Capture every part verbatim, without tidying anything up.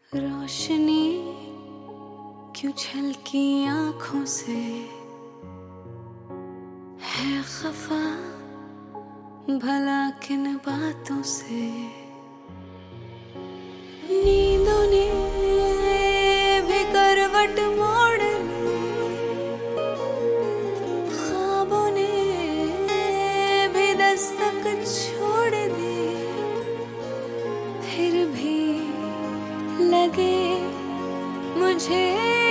रोशनी क्यों छलकी आंखों से, है खफा भला किन बातों से। नींदों ने भी करवट मोड़ ली, ख्वाबों ने भी दस्तक छोड़ दी, फिर भी लगे मुझे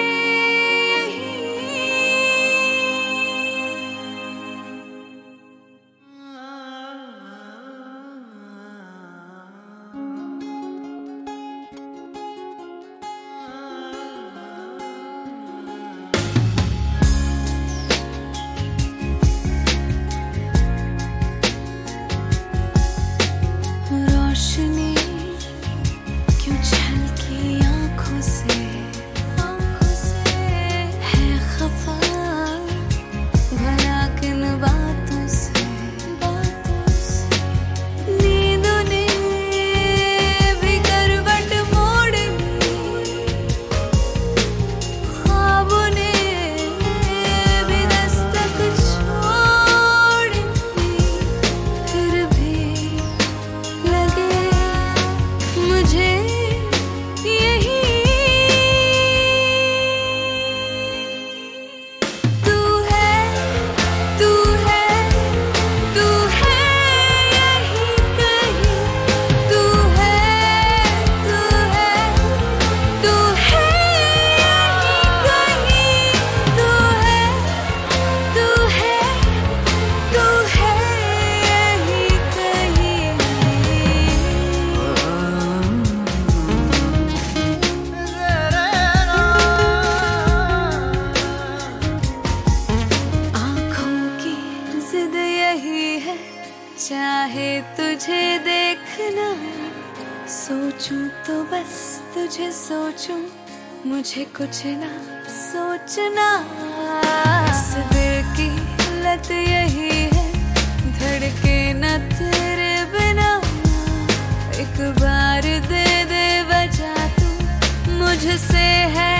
रोशनी क्यों छलकी आंखों से, आंखों से है खफा भला किन बातों से, बातों से। नींदों ने भी करवट मोड़ ली, ख्वाबों ने भी दस्तक छोड़ दी, फिर भी लगे मुझे यही। तू है, तू है, तू है यही कहीं, तू है, तू है, तू है यही कहीं, तू है, तू है, तू है यही कहीं। आँखों की जिद यही है, चाहे तुझे देखना, सोचूं तो बस तुझे सोचूं, मुझे कुछ ना सोचना। इस दिल की लत यही है, धड़के न तेरे बिना, एक बार दे दे वजह तू मुझसे है